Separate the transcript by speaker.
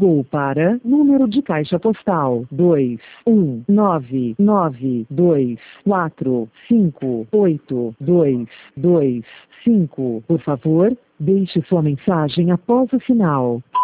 Speaker 1: Ligou para número de caixa postal 21992458225. Por favor, deixe sua mensagem após o sinal.